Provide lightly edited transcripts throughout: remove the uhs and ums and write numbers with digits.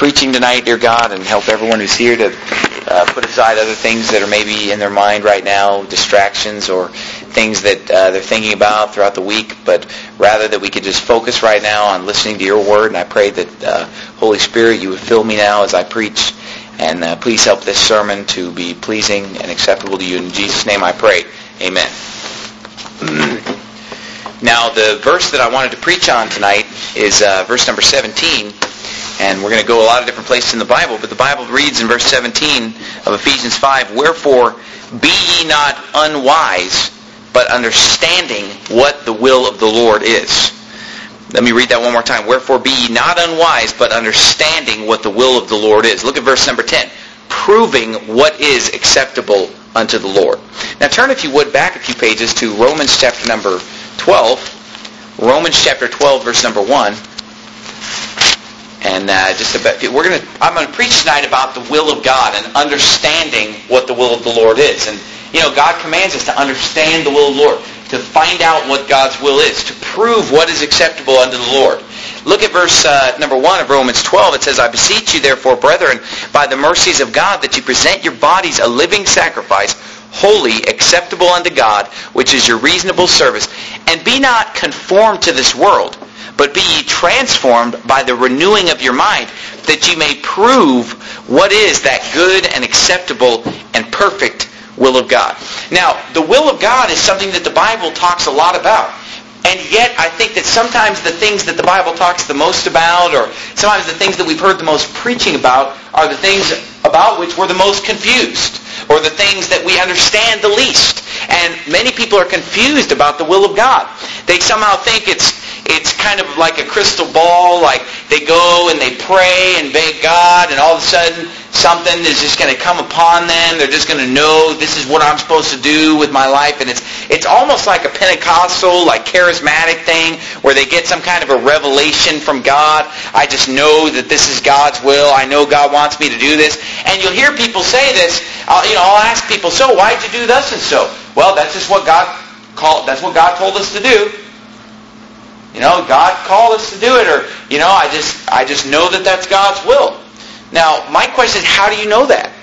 preaching tonight, dear God, and help everyone who's here to put aside other things that are maybe in their mind right now, distractions or things that they're thinking about throughout the week, but rather that we could just focus right now on listening to your word. And I pray that, Holy Spirit, you would fill me now as I preach, and please help this sermon to be pleasing and acceptable to you. In Jesus' name I pray. Amen. Now, the verse that I wanted to preach on tonight is verse number 17. And we're going to go a lot of different places in the Bible, but the Bible reads in verse 17 of Ephesians 5, "Wherefore be ye not unwise, but understanding what the will of the Lord is." Let me read that one more time. "Wherefore be ye not unwise, but understanding what the will of the Lord is." Look at verse number 10. "Proving what is acceptable unto the Lord." Now turn, if you would, back a few pages to Romans chapter number 12. Romans chapter 12, verse number 1. And I'm going to preach tonight about the will of God and understanding what the will of the Lord is. And, God commands us to understand the will of the Lord, to find out what God's will is, to prove what is acceptable unto the Lord. Look at verse number 1 of Romans 12. It says, "I beseech you, therefore, brethren, by the mercies of God, that you present your bodies a living sacrifice, holy, acceptable unto God, which is your reasonable service. And be not conformed to this world, but be ye transformed by the renewing of your mind, that ye may prove what is that good and acceptable and perfect will of God." Now, the will of God is something that the Bible talks a lot about. And yet, I think that sometimes the things that the Bible talks the most about, or sometimes the things that we've heard the most preaching about, are the things about which we're the most confused, or the things that we understand the least. And many people are confused about the will of God. They somehow think it's kind of like a crystal ball, like they go and they pray and beg God, and all of a sudden something is just going to come upon them. They're just going to know, this is what I'm supposed to do with my life. And it's almost like a Pentecostal, like charismatic thing, where they get some kind of a revelation from God. I just know that this is God's will. I know God wants me to do this. And you'll hear people say this. I'll ask people, "So why'd you do thus and so?" "Well, that's just what God told us to do. God called us to do it," or, I just know that that's God's will. Now, my question is, how do you know that?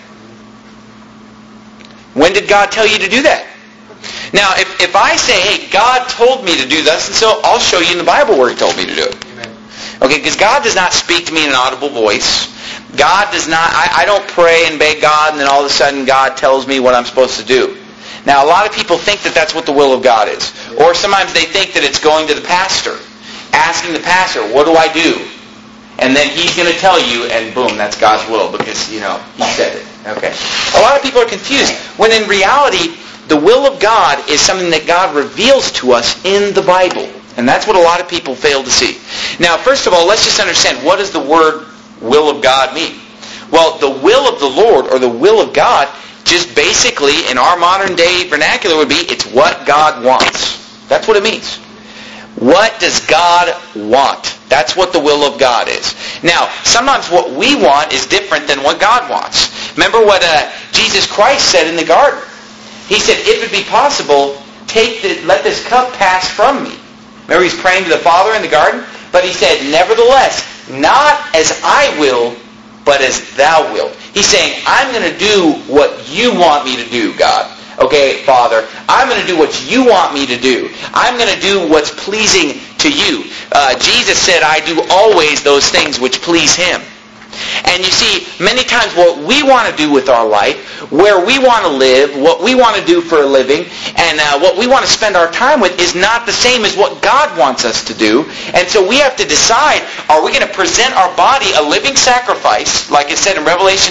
When did God tell you to do that? Now, if I say, "Hey, God told me to do this," and so I'll show you in the Bible where He told me to do it. Amen. Okay, because God does not speak to me in an audible voice. God does not, I don't pray and beg God, and then all of a sudden God tells me what I'm supposed to do. Now, a lot of people think that that's what the will of God is. Or sometimes they think that it's going to the pastor, asking the pastor, "What do I do?" And then he's going to tell you, and boom, that's God's will, because, He said it. Okay? A lot of people are confused, when in reality, the will of God is something that God reveals to us in the Bible. And that's what a lot of people fail to see. Now, first of all, let's just understand, what does the word will of God mean? Well, the will of the Lord, or the will of God, just basically, in our modern day vernacular, would be, it's what God wants. That's what it means. What does God want? That's what the will of God is. Now, sometimes what we want is different than what God wants. Remember what Jesus Christ said in the garden. He said, "If it be possible, let this cup pass from me." Remember, He's praying to the Father in the garden? But He said, "Nevertheless, not as I will, but as Thou wilt." He's saying, I'm going to do what You want me to do, God. Okay, Father, I'm going to do what You want me to do. I'm going to do what's pleasing to You. Jesus said, "I do always those things which please Him." And you see, many times what we want to do with our life, where we want to live, what we want to do for a living, and what we want to spend our time with is not the same as what God wants us to do. And so we have to decide, are we going to present our body a living sacrifice, like it said in Romans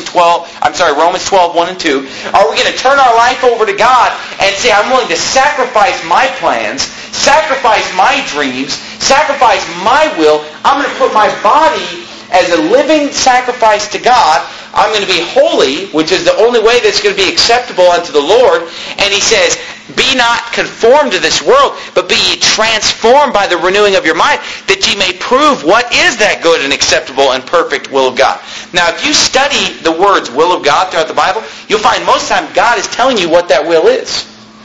12, 1 and 2. Are we going to turn our life over to God and say, I'm willing to sacrifice my plans, sacrifice my dreams, sacrifice my will. I'm going to put my body as a living sacrifice to God. I'm going to be holy, which is the only way that's going to be acceptable unto the Lord. And He says, "Be not conformed to this world, but be ye transformed by the renewing of your mind, that ye may prove what is that good and acceptable and perfect will of God." Now, if you study the words will of God throughout the Bible, you'll find most of the time God is telling you what that will is.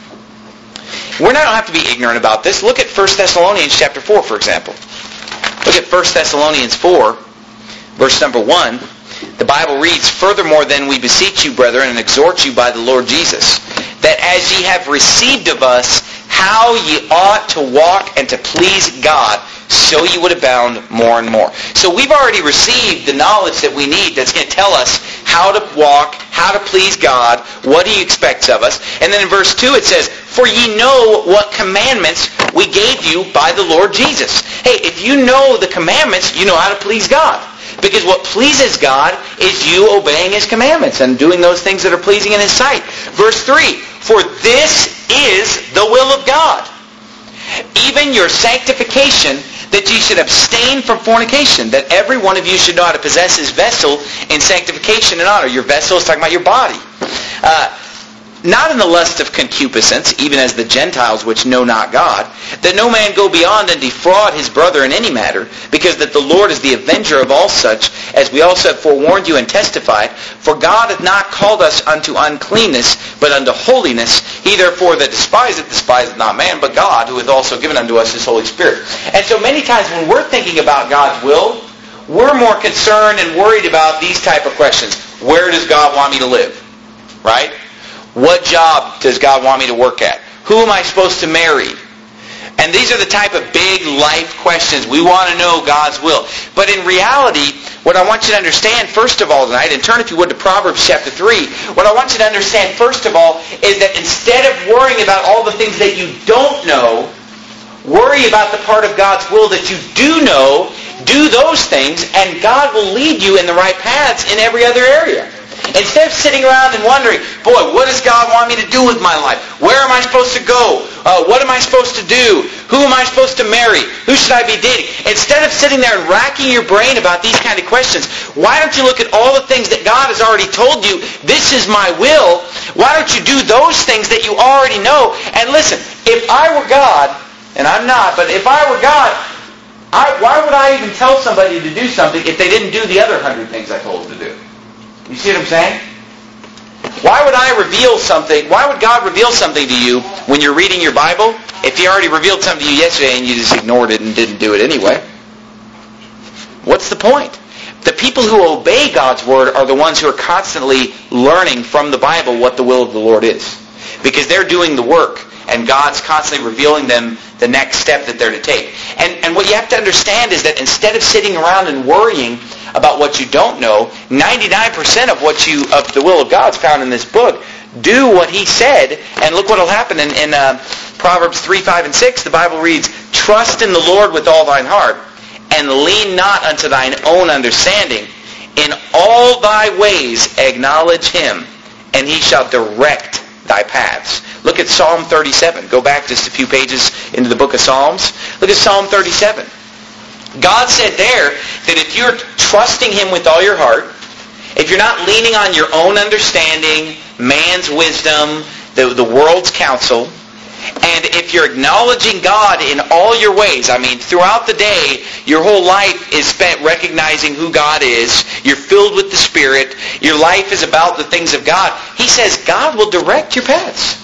We don't have to be ignorant about this. Look at 1 Thessalonians chapter 4, for example. Look at 1 Thessalonians 4, Verse number 1, the Bible reads, "Furthermore then we beseech you, brethren, and exhort you by the Lord Jesus, that as ye have received of us how ye ought to walk and to please God, so ye would abound more and more." So we've already received the knowledge that we need that's going to tell us how to walk, how to please God, what He expects of us. And then in verse 2 it says, "For ye know what commandments we gave you by the Lord Jesus." Hey, if you know the commandments, you know how to please God. Because what pleases God is you obeying His commandments and doing those things that are pleasing in His sight. Verse 3, "For this is the will of God, even your sanctification, that ye should abstain from fornication, that every one of you should know how to possess his vessel in sanctification and honor." Your vessel is talking about your body. "Not in the lust of concupiscence, even as the Gentiles which know not God, that no man go beyond and defraud his brother in any matter, because that the Lord is the avenger of all such, as we also have forewarned you and testified. For God hath not called us unto uncleanness, but unto holiness. He therefore that despiseth not man, but God, who hath also given unto us His Holy Spirit." And so many times when we're thinking about God's will, we're more concerned and worried about these type of questions. Where does God want me to live? Right? What job does God want me to work at? Who am I supposed to marry? And these are the type of big life questions. We want to know God's will. But in reality, what I want you to understand first of all tonight, and turn if you would to Proverbs chapter 3, what I want you to understand first of all is that instead of worrying about all the things that you don't know, worry about the part of God's will that you do know, do those things, and God will lead you in the right paths in every other area. Instead of sitting around and wondering, boy, what does God want me to do with my life? Where am I supposed to go? What am I supposed to do? Who am I supposed to marry? Who should I be dating? Instead of sitting there and racking your brain about these kind of questions, why don't you look at all the things that God has already told you, this is my will. Why don't you do those things that you already know? And listen, if I were God, and I'm not, but if I were God, why would I even tell somebody to do something if they didn't do the other 100 things I told them to do? You see what I'm saying? Why would I reveal something? Why would God reveal something to you when you're reading your Bible if He already revealed something to you yesterday and you just ignored it and didn't do it anyway? What's the point? The people who obey God's Word are the ones who are constantly learning from the Bible what the will of the Lord is. Because they're doing the work and God's constantly revealing them the next step that they're to take. And what you have to understand is that instead of sitting around and worrying about what you don't know, 99% of the will of God's found in this book. Do what He said, and look what will happen. In Proverbs 3, 5, and 6, the Bible reads, "Trust in the Lord with all thine heart, and lean not unto thine own understanding. In all thy ways acknowledge Him, and He shall direct thy paths." Look at Psalm 37. Go back just a few pages into the book of Psalms. Look at Psalm 37. God said there that if you're trusting Him with all your heart, if you're not leaning on your own understanding, man's wisdom, the world's counsel, and if you're acknowledging God in all your ways, I mean, throughout the day, your whole life is spent recognizing who God is, you're filled with the Spirit, your life is about the things of God, He says God will direct your paths.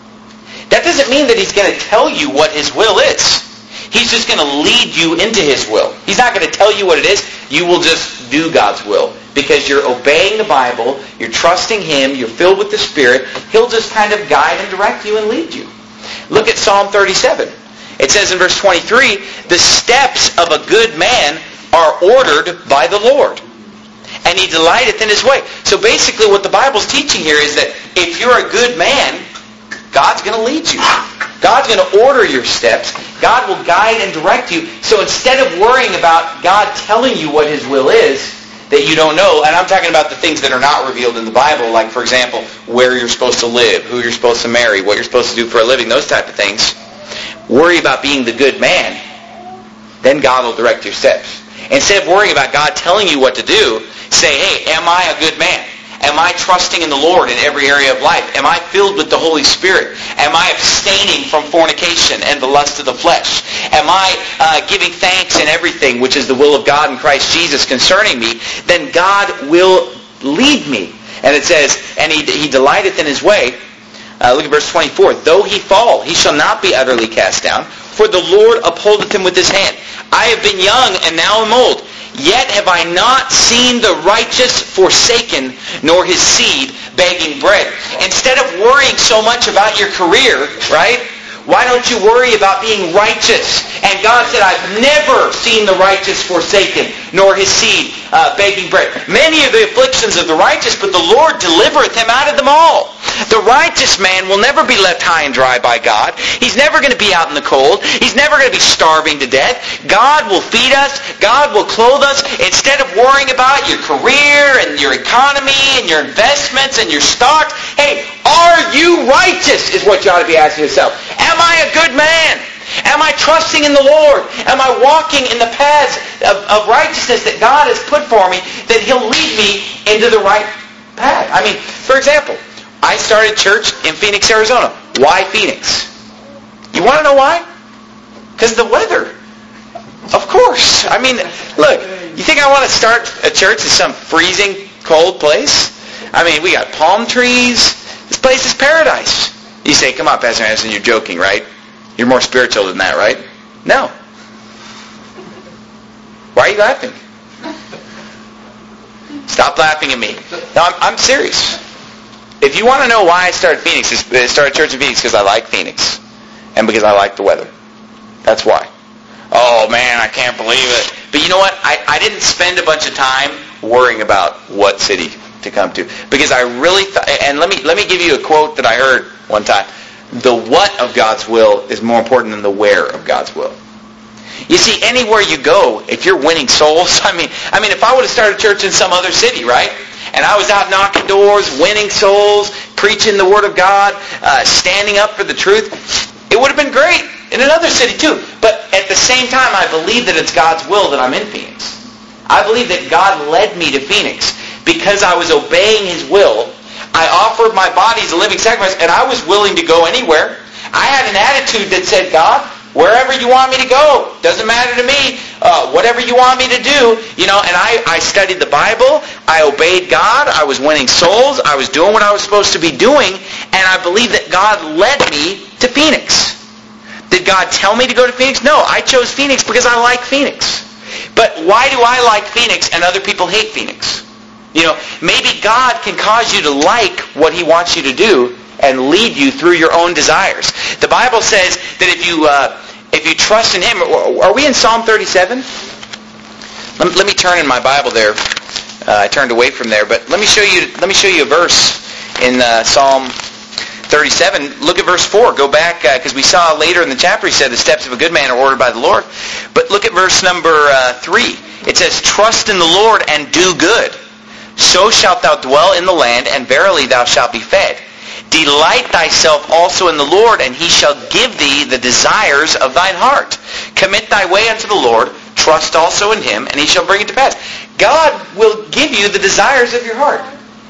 That doesn't mean that He's going to tell you what His will is. He's just going to lead you into His will. He's not going to tell you what it is. You will just do God's will. Because you're obeying the Bible, you're trusting Him, you're filled with the Spirit. He'll just kind of guide and direct you and lead you. Look at Psalm 37. It says in verse 23, "The steps of a good man are ordered by the Lord, and He delighteth in His way." So basically what the Bible's teaching here is that if you're a good man, God's going to lead you. God's going to order your steps. God will guide and direct you. So instead of worrying about God telling you what His will is that you don't know, and I'm talking about the things that are not revealed in the Bible, like, for example, where you're supposed to live, who you're supposed to marry, what you're supposed to do for a living, those type of things. Worry about being the good man. Then God will direct your steps. Instead of worrying about God telling you what to do, say, hey, am I a good man? Am I trusting in the Lord in every area of life? Am I filled with the Holy Spirit? Am I abstaining from fornication and the lust of the flesh? Am I giving thanks in everything, which is the will of God in Christ Jesus concerning me? Then God will lead me. And it says, and he delighteth in His way. Look at verse 24. Though he fall, he shall not be utterly cast down, for the Lord upholdeth him with His hand. I have been young, and now am old. Yet have I not seen the righteous forsaken, nor his seed begging bread. Instead of worrying so much about your career, right? Why don't you worry about being righteous? And God said, I've never seen the righteous forsaken, nor his seed begging bread. Many are the afflictions of the righteous, but the Lord delivereth him out of them all. The righteous man will never be left high and dry by God. He's never going to be out in the cold. He's never going to be starving to death. God will feed us. God will clothe us. Instead of worrying about your career and your economy and your investments and your stocks, hey, are you righteous is what you ought to be asking yourself. Am I a good man? Am I trusting in the Lord? Am I walking in the paths of righteousness that God has put for me, that he'll lead me into the right path? I mean, for example, I started church in Phoenix, Arizona. Why Phoenix? You want to know why? Because the weather. Of course. I mean, look, you think I want to start a church in some freezing cold place? I mean, we got palm trees. This place is paradise. You say, come on, Pastor Anderson, you're joking, right? You're more spiritual than that, right? No. Why are you laughing? Stop laughing at me. No, I'm serious. If you want to know why I started Phoenix, I started church in Phoenix because I like Phoenix. And because I like the weather. That's why. Oh man, I can't believe it. But you know what? I didn't spend a bunch of time worrying about what city to come to. Because I really thought, and let me give you a quote that I heard one time. The what of God's will is more important than the where of God's will. You see, anywhere you go, if you're winning souls, I mean, if I would have started a church in some other city, right? And I was out knocking doors, winning souls, preaching the Word of God, standing up for the truth, it would have been great in another city too. But at the same time, I believe that it's God's will that I'm in Phoenix. I believe that God led me to Phoenix because I was obeying his will. I offered my body as a living sacrifice, and I was willing to go anywhere. I had an attitude that said, God, wherever you want me to go, doesn't matter to me. Whatever you want me to do, and I studied the Bible. I obeyed God. I was winning souls. I was doing what I was supposed to be doing, and I believe that God led me to Phoenix. Did God tell me to go to Phoenix? No, I chose Phoenix because I like Phoenix. But why do I like Phoenix and other people hate Phoenix? Maybe God can cause you to like what he wants you to do and lead you through your own desires. The Bible says that if you trust in him, are we in Psalm 37? Let me turn in my Bible there. I turned away from there, but let me show you a verse in Psalm 37. Look at verse 4. Go back, because we saw later in the chapter he said the steps of a good man are ordered by the Lord. But look at verse number 3. It says, trust in the Lord and do good. So shalt thou dwell in the land, and verily thou shalt be fed. Delight thyself also in the Lord, and he shall give thee the desires of thine heart. Commit thy way unto the Lord, trust also in him, and he shall bring it to pass. God will give you the desires of your heart.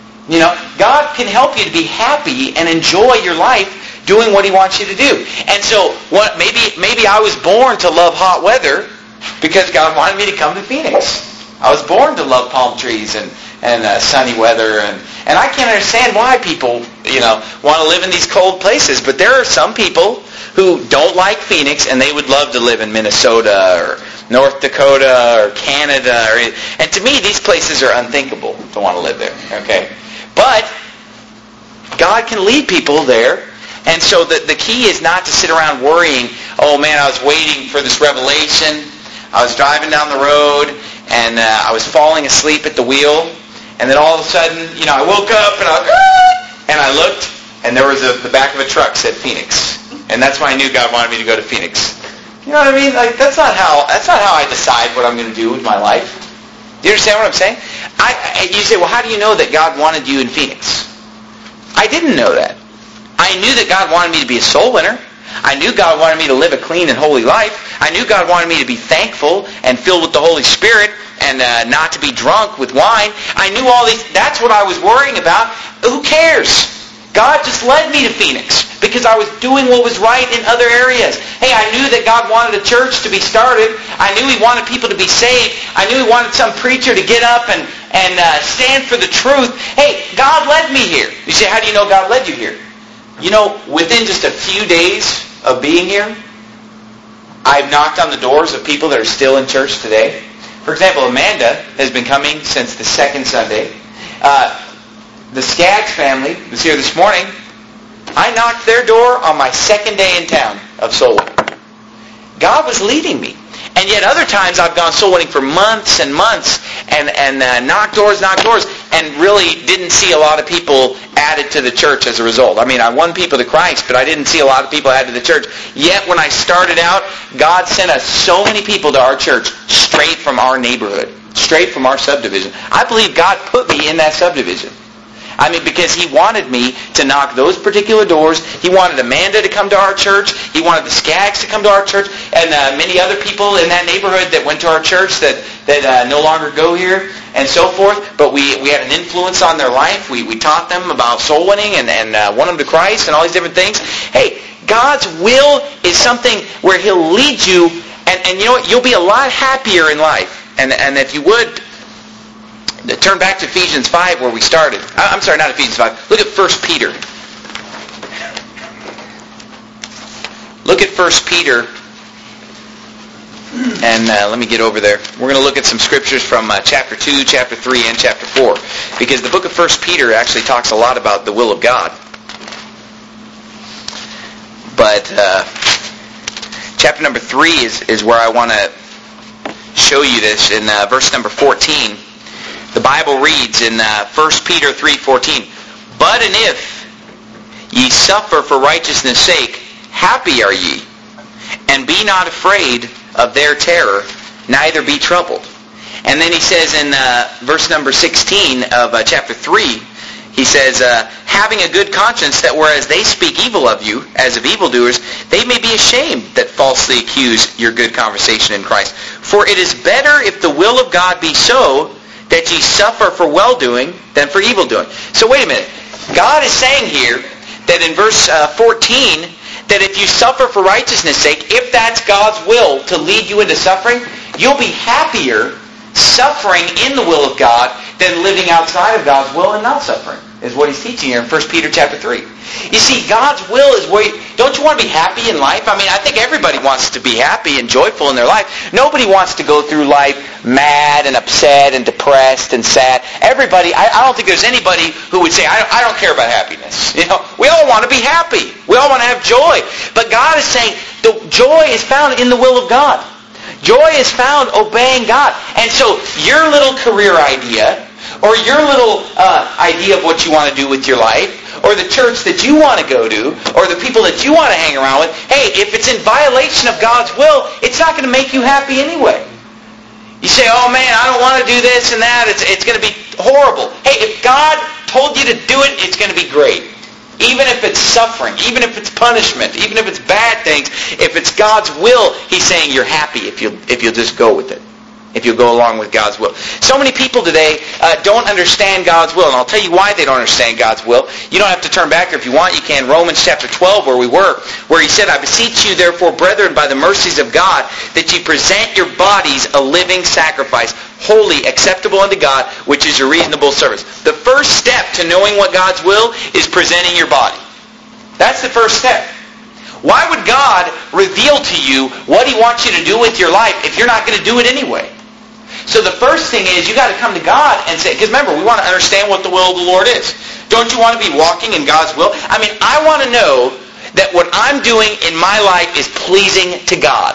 God can help you to be happy and enjoy your life doing what he wants you to do. And so maybe I was born to love hot weather because God wanted me to come to Phoenix. I was born to love palm trees and sunny weather, and I can't understand why people want to live in these cold places. But there are some people who don't like Phoenix, and they would love to live in Minnesota or North Dakota or Canada. And to me, these places are unthinkable to want to live there. Okay, but God can lead people there. And so the key is not to sit around worrying, oh man, I was waiting for this revelation. I was driving down the road, and I was falling asleep at the wheel. And then all of a sudden, I woke up, and I looked, and there was the back of a truck said Phoenix. And that's why I knew God wanted me to go to Phoenix. You know what I mean? Like, that's not how I decide what I'm going to do with my life. Do you understand what I'm saying? You say, well, how do you know that God wanted you in Phoenix? I didn't know that. I knew that God wanted me to be a soul winner. I knew God wanted me to live a clean and holy life. I knew God wanted me to be thankful and filled with the Holy Spirit and not to be drunk with wine. I knew all these. That's what I was worrying about. Who cares? God just led me to Phoenix because I was doing what was right in other areas. Hey, I knew that God wanted a church to be started. I knew he wanted people to be saved. I knew he wanted some preacher to get up and stand for the truth. Hey, God led me here. You say, how do you know God led you here? Within just a few days of being here, I've knocked on the doors of people that are still in church today. For example, Amanda has been coming since the second Sunday. The Skaggs family was here this morning. I knocked their door on my second day in town of soul winning. God was leading me. And yet other times I've gone soul winning for months and months and knocked doors, and really didn't see a lot of people added to the church as a result. I mean, I won people to Christ, but I didn't see a lot of people added to the church. Yet when I started out, God sent us so many people to our church straight from our neighborhood, straight from our subdivision. I believe God put me in that subdivision. I mean, because He wanted me to knock those particular doors. He wanted Amanda to come to our church. He wanted the Skaggs to come to our church. And many other people in that neighborhood that went to our church that no longer go here and so forth. But we had an influence on their life. We taught them about soul winning and won them to Christ and all these different things. Hey, God's will is something where He'll lead you. And you know what? You'll be a lot happier in life. And if you would, turn back to Ephesians 5 where we started. I'm sorry, not Ephesians 5. Look at 1 Peter. Look at 1 Peter. And let me get over there. We're going to look at some scriptures from chapter 2, chapter 3, and chapter 4. Because the book of 1 Peter actually talks a lot about the will of God. But chapter number 3 is where I want to show you this in verse number 14. The Bible reads in 1 Peter 3:14, "But and if ye suffer for righteousness' sake, happy are ye, and be not afraid of their terror, neither be troubled." And then he says in verse number 16 of chapter 3, he says, "Having a good conscience, that whereas they speak evil of you, as of evildoers, they may be ashamed that falsely accuse your good conversation in Christ. For it is better if the will of God be so, that ye suffer for well-doing than for evil-doing." So wait a minute. God is saying here that in verse 14, that if you suffer for righteousness' sake, if that's God's will to lead you into suffering, you'll be happier suffering in the will of God than living outside of God's will and not suffering, is what he's teaching here in 1 Peter chapter 3. You see, God's will is where don't you want to be happy in life? I mean, I think everybody wants to be happy and joyful in their life. Nobody wants to go through life mad and upset and depressed and sad. Everybody, I don't think there's anybody who would say, I don't care about happiness. You know, we all want to be happy. We all want to have joy. But God is saying the joy is found in the will of God. Joy is found obeying God. And so your little career idea, or your little idea of what you want to do with your life, or the church that you want to go to, or the people that you want to hang around with, hey, if it's in violation of God's will, it's not going to make you happy anyway. You say, oh man, I don't want to do this and that, it's going to be horrible. Hey, if God told you to do it, it's going to be great. Even if it's suffering, even if it's punishment, even if it's bad things, if it's God's will, he's saying you're happy if you'll just go with it. If you'll go along with God's will. So many people today don't understand God's will. And I'll tell you why they don't understand God's will. You don't have to turn back, or if you want, you can. Romans chapter 12, where we were, where he said, "I beseech you, therefore, brethren, by the mercies of God, that ye present your bodies a living sacrifice, holy, acceptable unto God, which is your reasonable service." The first step to knowing what God's will is presenting your body. That's the first step. Why would God reveal to you what he wants you to do with your life if you're not going to do it anyway? So the first thing is you got to come to God and say, because remember, we want to understand what the will of the Lord is. Don't you want to be walking in God's will? I mean, I want to know that what I'm doing in my life is pleasing to God.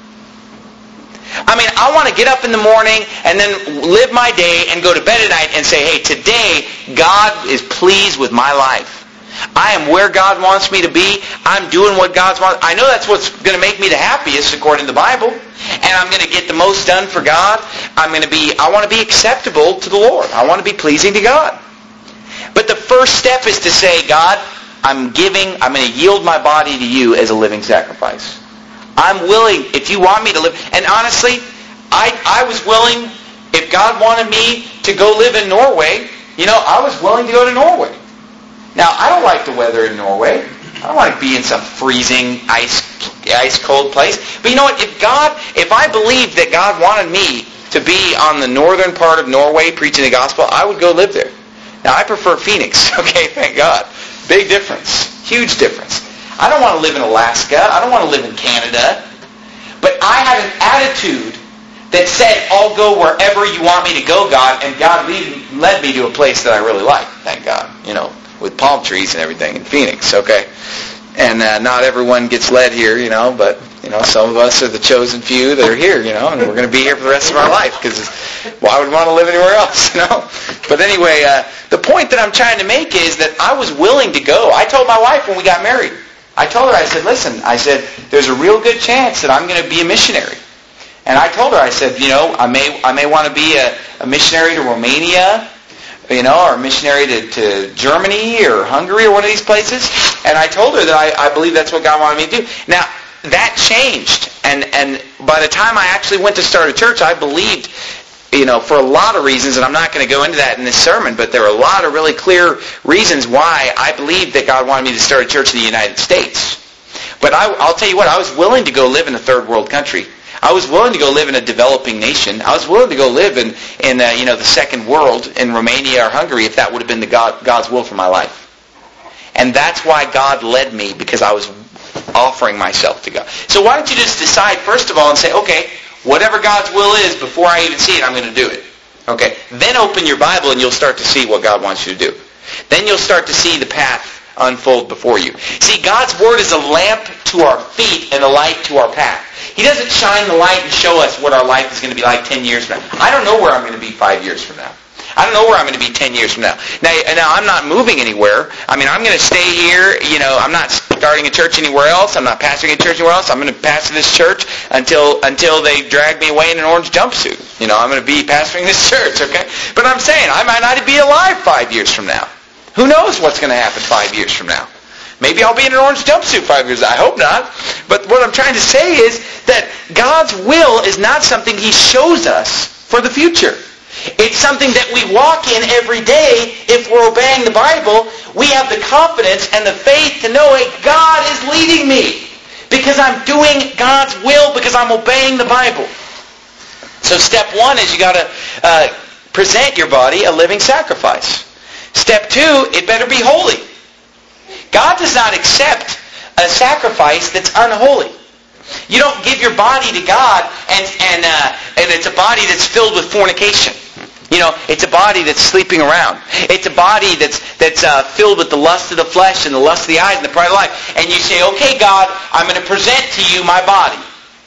I mean, I want to get up in the morning and then live my day and go to bed at night and say, hey, today God is pleased with my life. I am where God wants me to be. I'm doing what God wants. I know that's what's going to make me the happiest according to the Bible. And I'm going to get the most done for God. I want to be acceptable to the Lord. I want to be pleasing to God. But the first step is to say, God, I'm going to yield my body to you as a living sacrifice. I'm willing, if you want me to live. And honestly, I was willing, if God wanted me to go live in Norway, I was willing to go to Norway. Now, I don't like the weather in Norway. I don't want to be in some freezing, ice cold place. But you know what? If I believed that God wanted me to be on the northern part of Norway preaching the gospel, I would go live there. Now, I prefer Phoenix. Okay, thank God. Big difference. Huge difference. I don't want to live in Alaska. I don't want to live in Canada. But I have an attitude that said, I'll go wherever you want me to go, God, and God led me to a place that I really like, thank God, with palm trees and everything in Phoenix, okay? And not everyone gets led here, but, some of us are the chosen few that are here, and we're going to be here for the rest of our life, because why would we want to live anywhere else, But anyway, the point that I'm trying to make is that I was willing to go. I told my wife when we got married, I told her, I said, listen, there's a real good chance that I'm going to be a missionary. And I told her, I said, I may want to be a missionary to Romania, or a missionary to Germany or Hungary or one of these places. And I told her that I believe that's what God wanted me to do. Now, that changed. And by the time I actually went to start a church, I believed, for a lot of reasons, and I'm not going to go into that in this sermon, but there are a lot of really clear reasons why I believed that God wanted me to start a church in the United States. But I'll tell you what, I was willing to go live in a third world country. I was willing to go live in a developing nation. I was willing to go live in the second world in Romania or Hungary if that would have been God's will for my life. And that's why God led me, because I was offering myself to God. So why don't you just decide, first of all, and say, okay, whatever God's will is, before I even see it, I'm going to do it. Okay? Then open your Bible and you'll start to see what God wants you to do. Then you'll start to see the path unfold before you. See, God's Word is a lamp to our feet and a light to our path. He doesn't shine the light and show us what our life is going to be like 10 years from now. I don't know where I'm going to be 5 years from now. I don't know where I'm going to be 10 years from now. Now I'm not moving anywhere. I'm going to stay here. I'm not starting a church anywhere else. I'm not pastoring a church anywhere else. I'm going to pastor this church until they drag me away in an orange jumpsuit. I'm going to be pastoring this church, okay? But I'm saying I might not be alive 5 years from now. Who knows what's going to happen 5 years from now? Maybe I'll be in an orange jumpsuit 5 years. I hope not. But what I'm trying to say is that God's will is not something He shows us for the future. It's something that we walk in every day. If we're obeying the Bible, we have the confidence and the faith to know, hey, God is leading me because I'm doing God's will, because I'm obeying the Bible. So step one is you got to present your body a living sacrifice. Step two, it better be holy. God does not accept a sacrifice that's unholy. You don't give your body to God and it's a body that's filled with fornication. It's a body that's sleeping around. It's a body that's filled with the lust of the flesh and the lust of the eyes and the pride of life. And you say, okay, God, I'm going to present to you my body.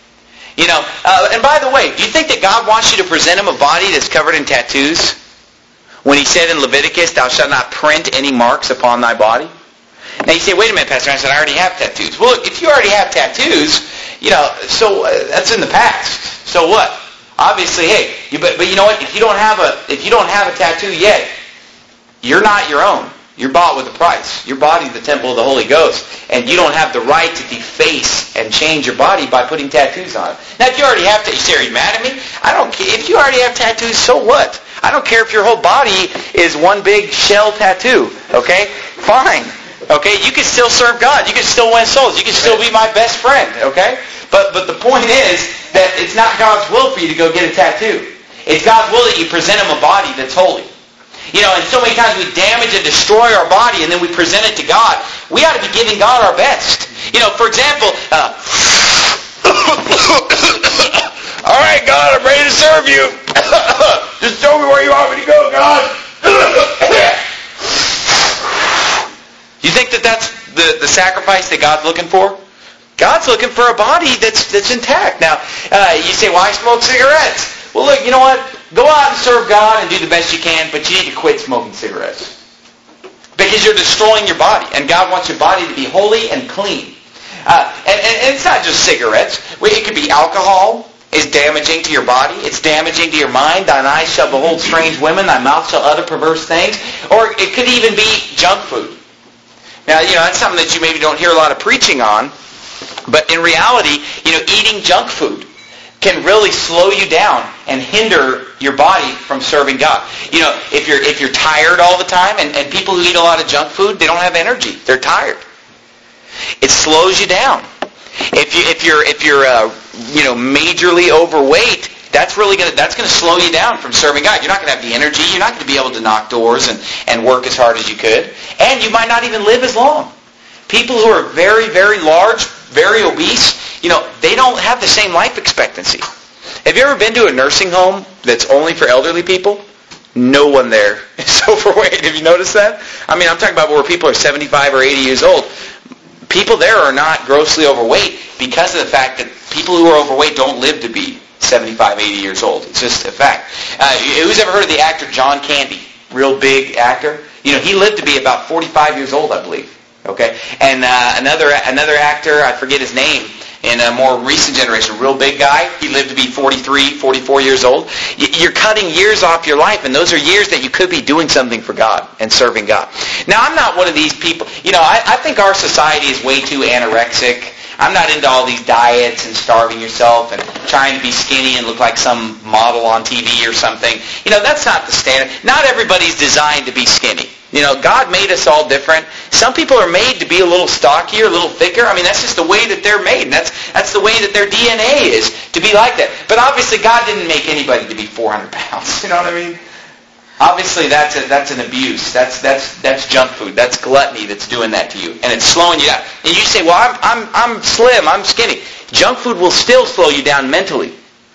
And by the way, do you think that God wants you to present Him a body that's covered in tattoos? When He said in Leviticus, thou shalt not print any marks upon thy body? Now you say, wait a minute, Pastor. I said, I already have tattoos. Well, if you already have tattoos, so that's in the past. So what? Obviously, hey, but you know what? If you don't have a tattoo yet, you're not your own. You're bought with a price. Your body's the temple of the Holy Ghost, and you don't have the right to deface and change your body by putting tattoos on. Now, if you already have tattoos, you say, are you mad at me? I don't care. If you already have tattoos, so what? I don't care if your whole body is one big shell tattoo. Okay? Fine. Okay? You can still serve God. You can still win souls. You can still be my best friend. Okay? But the point is that it's not God's will for you to go get a tattoo. It's God's will that you present Him a body that's holy. And so many times we damage and destroy our body and then we present it to God. We ought to be giving God our best. For example, all right, God, I'm ready to serve you. Just show me where you want me to go, God. You think that that's the sacrifice that God's looking for? God's looking for a body that's intact. Now, you say, well, I smoke cigarettes. Well, look, you know what? Go out and serve God and do the best you can, but you need to quit smoking cigarettes. Because you're destroying your body, and God wants your body to be holy and clean. And it's not just cigarettes. It could be alcohol is damaging to your body. It's damaging to your mind. Thine eyes shall behold strange women. Thy mouth shall utter perverse things. Or it could even be junk food. Now, that's something that you maybe don't hear a lot of preaching on. But in reality, eating junk food can really slow you down and hinder your body from serving God. If you're tired all the time, and people who eat a lot of junk food, they don't have energy. They're tired. It slows you down. If you're majorly overweight, that's going to slow you down from serving God. You're not going to have the energy. You're not going to be able to knock doors and work as hard as you could, and you might not even live as long. People who are very, very large, very obese, they don't have the same life expectancy. Have you ever been to a nursing home that's only for elderly people? No one there is overweight. Have you noticed that? I mean, I'm talking about where people are 75 or 80 years old. People there are not grossly overweight because of the fact that people who are overweight don't live to be 75, 80 years old. It's just a fact. Who's ever heard of the actor John Candy? Real big actor. You know, he lived to be about 45 years old, I believe. Okay? And another actor, I forget his name, in a more recent generation, a real big guy, he lived to be 43, 44 years old. You're cutting years off your life, and those are years that you could be doing something for God and serving God. Now, I'm not one of these people. You know, I think our society is way too anorexic. I'm not into all these diets and starving yourself and trying to be skinny and look like some model on TV or something. You know, that's not the standard. Not everybody's designed to be skinny. You know, God made us all different. Some people are made to be a little stockier, a little thicker. I mean, that's just the way that they're made. And that's the way that their DNA is, to be like that. But obviously, God didn't make anybody to be 400 pounds. You know what I mean? Obviously, that's an abuse. That's junk food. That's gluttony that's doing that to you, and it's slowing you down. And you say, "Well, I'm slim. I'm skinny." Junk food will still slow you down mentally.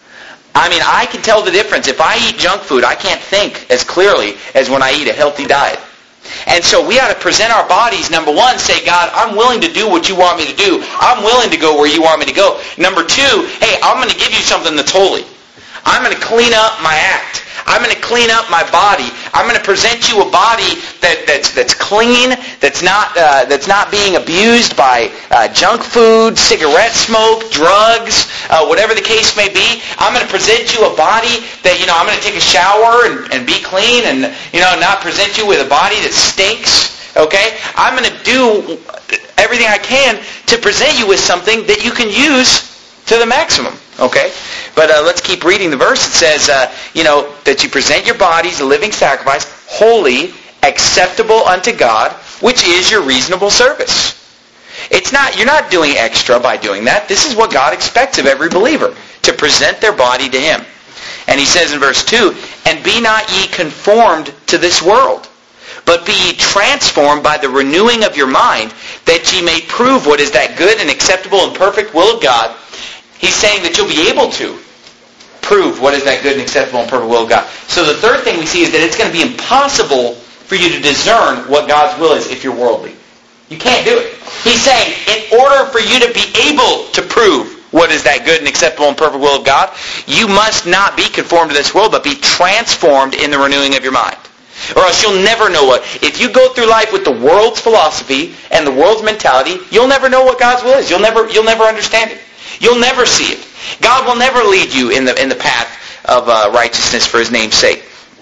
I mean, I can tell the difference. If I eat junk food, I can't think as clearly as when I eat a healthy diet. And so we ought to present our bodies, number one, say, God, I'm willing to do what you want me to do. I'm willing to go where you want me to go. Number two, hey, I'm going to give you something that's holy. I'm going to clean up my act. I'm going to clean up my body. I'm going to present you a body that's clean, that's not being abused by junk food, cigarette smoke, drugs, whatever the case may be. I'm going to present you a body that, you know, I'm going to take a shower and be clean and, you know, not present you with a body that stinks. Okay? I'm going to do everything I can to present you with something that you can use to the maximum. Okay? But let's keep reading the verse. It says, that you present your bodies a living sacrifice, holy, acceptable unto God, which is your reasonable service. You're not doing extra by doing that. This is what God expects of every believer, to present their body to Him. And He says in verse 2, and be not ye conformed to this world, but be ye transformed by the renewing of your mind, that ye may prove what is that good and acceptable and perfect will of God. He's saying that you'll be able to prove what is that good and acceptable and perfect will of God. So the third thing we see is that it's going to be impossible for you to discern what God's will is if you're worldly. You can't do it. He's saying, in order for you to be able to prove what is that good and acceptable and perfect will of God, you must not be conformed to this world, but be transformed in the renewing of your mind. Or else you'll never know what. If you go through life with the world's philosophy and the world's mentality, you'll never know what God's will is. You'll never understand it. You'll never see it. God will never lead you in the path of righteousness for His name's sake.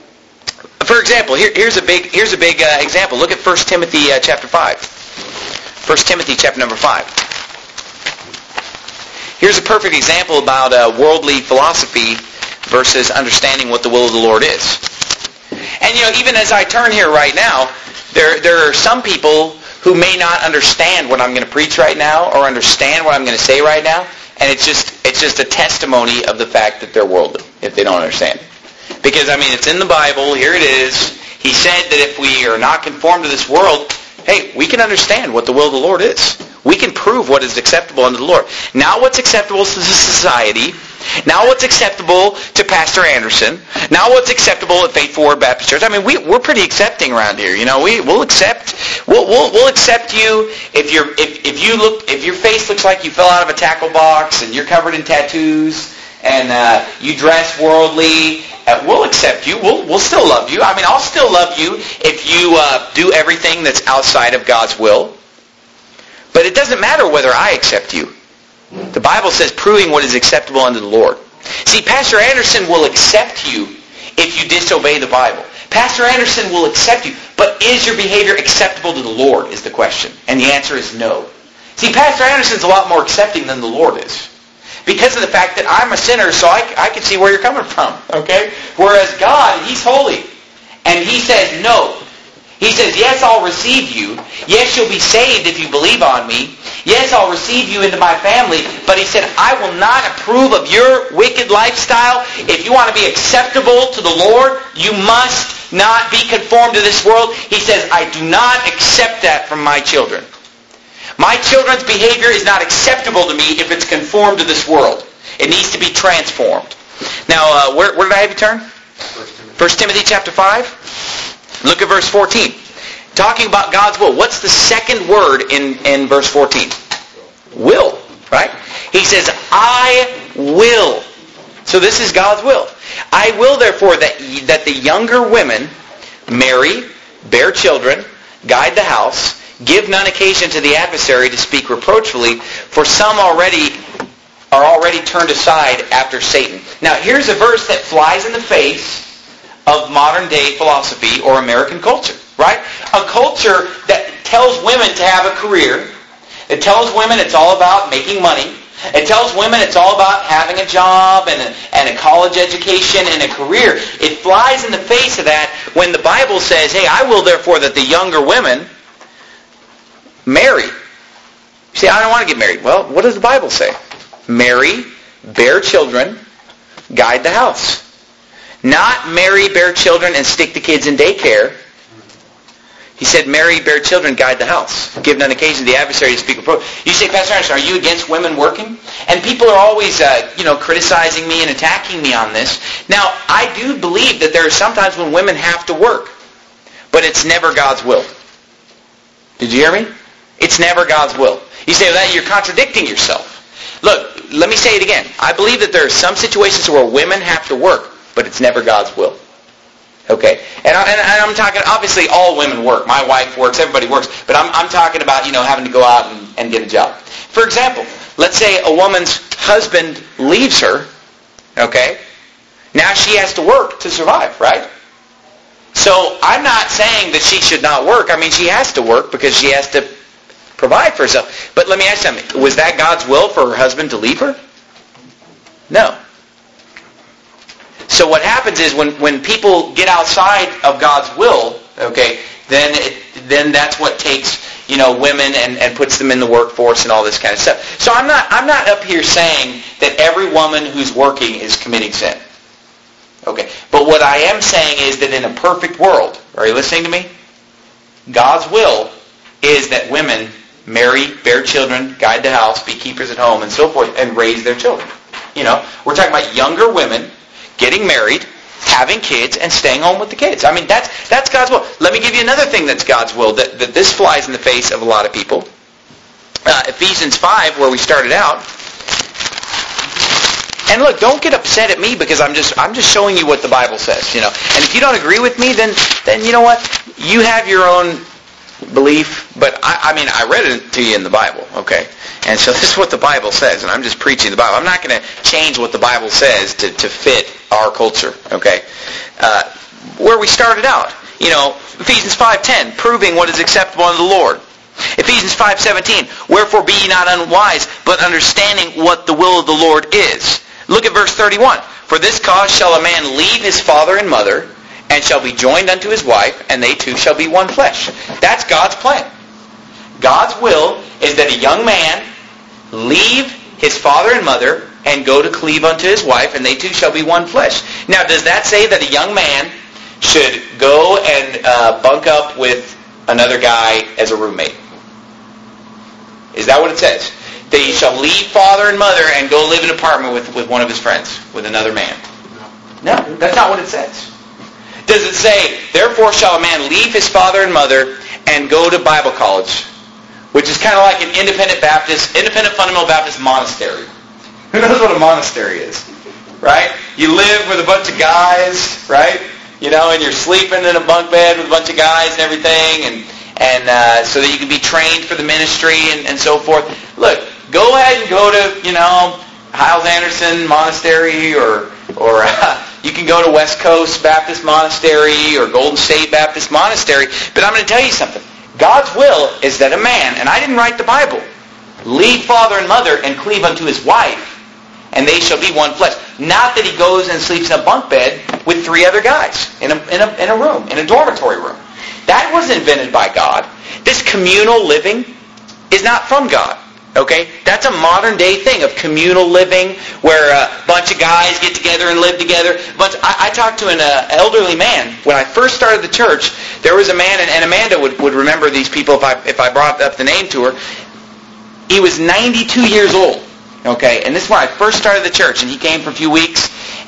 For example, here's a big example. Look at 1 Timothy chapter 5. 1 Timothy chapter number 5. Here's a perfect example about worldly philosophy versus understanding what the will of the Lord is. And even as I turn here right now, there are some people who may not understand what I'm going to preach right now or understand what I'm going to say right now. And it's just a testimony of the fact that they're worldly, if they don't understand it. Because, it's in the Bible. Here it is. He said that if we are not conformed to this world, hey, we can understand what the will of the Lord is. We can prove what is acceptable unto the Lord. Not what's acceptable to society. Not what's acceptable to Pastor Anderson. Not what's acceptable at Faith Forward Baptist Church. We're pretty accepting around here. We'll accept you if your face looks like you fell out of a tackle box and you're covered in tattoos and you dress worldly. We'll accept you. We'll still love you. I'll still love you if you do everything that's outside of God's will. But it doesn't matter whether I accept you. The Bible says proving what is acceptable unto the Lord. See, Pastor Anderson will accept you if you disobey the Bible. Pastor Anderson will accept you, but is your behavior acceptable to the Lord is the question. And the answer is no. See, Pastor Anderson's a lot more accepting than the Lord is. Because of the fact that I'm a sinner, so I can see where you're coming from. Okay? Whereas God, He's holy. And He says no. He says, yes, I'll receive you. Yes, you'll be saved if you believe on me. Yes, I'll receive you into my family. But He said, I will not approve of your wicked lifestyle. If you want to be acceptable to the Lord, you must not be conformed to this world. He says, I do not accept that from my children. My children's behavior is not acceptable to me if it's conformed to this world. It needs to be transformed. Now, where did I have you turn? 1 Timothy chapter 5. Look at verse 14. Talking about God's will. What's the second word in verse 14? Will, right? He says, I will. So this is God's will. I will, therefore, that the younger women marry, bear children, guide the house, give none occasion to the adversary to speak reproachfully, for some are already turned aside after Satan. Now, here's a verse that flies in the face of modern day philosophy or American culture, right? A culture that tells women to have a career. It tells women it's all about making money. It tells women it's all about having a job and a college education and a career. It flies in the face of that when the Bible says, hey, I will therefore that the younger women marry. You say, I don't want to get married. Well, what does the Bible say? Marry, bear children, guide the house. Not marry, bear children, and stick the kids in daycare. He said, marry, bear children, guide the house. Give none occasion to the adversary to speak reproach. You say, Pastor Anderson, are you against women working? And people are always, criticizing me and attacking me on this. Now, I do believe that there are sometimes when women have to work, but it's never God's will. Did you hear me? It's never God's will. You say, well, that you're contradicting yourself. Look, let me say it again. I believe that there are some situations where women have to work, but it's never God's will. Okay? And I'm talking, obviously all women work. My wife works, everybody works. But I'm talking about, having to go out and get a job. For example, let's say a woman's husband leaves her, okay? Now she has to work to survive, right? So I'm not saying that she should not work. I mean, she has to work because she has to provide for herself. But let me ask you something. Was that God's will for her husband to leave her? No. So what happens is when people get outside of God's will, okay, then that's what takes, women and puts them in the workforce and all this kind of stuff. So I'm not up here saying that every woman who's working is committing sin. Okay. But what I am saying is that in a perfect world, are you listening to me? God's will is that women marry, bear children, guide the house, be keepers at home, and so forth, and raise their children. We're talking about younger women getting married, having kids, and staying home with the kids. I mean, that's God's will. Let me give you another thing that's God's will, that this flies in the face of a lot of people. Ephesians 5, where we started out. And look, don't get upset at me because I'm just showing you what the Bible says, And if you don't agree with me, then you know what? You have your own belief, but I read it to you in the Bible, okay? And so this is what the Bible says, and I'm just preaching the Bible. I'm not going to change what the Bible says to fit our culture, okay? Where we started out, Ephesians 5:10, proving what is acceptable unto the Lord. Ephesians 5:17, wherefore be ye not unwise, but understanding what the will of the Lord is. Look at verse 31. For this cause shall a man leave his father and mother, and shall be joined unto his wife, and they two shall be one flesh. That's God's plan. God's will is that a young man leave his father and mother and go to cleave unto his wife, and they two shall be one flesh. Now, does that say that a young man should go and bunk up with another guy as a roommate? Is that what it says? That he shall leave father and mother and go live in an apartment with one of his friends, with another man? No, that's not what it says. Does it say, therefore shall a man leave his father and mother and go to Bible college, which is kind of like an independent fundamental Baptist monastery? Who knows what a monastery is, right? You live with a bunch of guys, right? And you're sleeping in a bunk bed with a bunch of guys and everything, and so that you can be trained for the ministry and so forth. Look, go ahead and go to, Hyles Anderson Monastery or you can go to West Coast Baptist Monastery or Golden State Baptist Monastery. But I'm going to tell you something. God's will is that a man, and I didn't write the Bible, leave father and mother and cleave unto his wife, and they shall be one flesh. Not that he goes and sleeps in a bunk bed with three other guys in a room, in a dormitory room. That wasn't invented by God. This communal living is not from God. Okay? That's a modern day thing of communal living where a bunch of guys get together and live together. I talked to an elderly man. When I first started the church, there was a man, and Amanda would remember these people if I brought up the name to her. He was 92 years old. Okay? And this is when I first started the church, and he came for a few weeks,